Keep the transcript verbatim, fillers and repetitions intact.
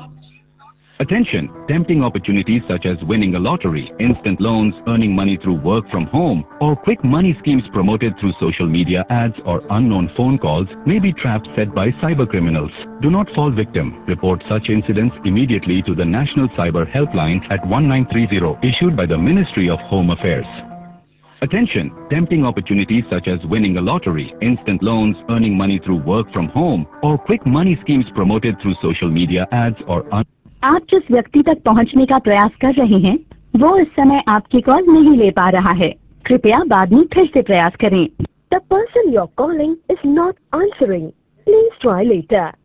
Attention! Tempting opportunities such as winning a lottery, instant loans, earning money through work from home, or quick money schemes promoted through social media ads or unknown phone calls may be traps set by cyber criminals. Do not fall victim. Report such incidents immediately to the National Cyber Helpline at one nine three zero, issued by the Ministry of Home Affairs. Attention! Tempting opportunities such as winning a lottery, instant loans, earning money through work from home, or quick money schemes promoted through social media ads or un आप जिस व्यक्ति तक पहुंचने का प्रयास कर रहे हैं वो इस समय आपकी कॉल नहीं ले पा रहा है। कृपया बाद में फिर से प्रयास करें। The person you're calling is not answering. Please try later.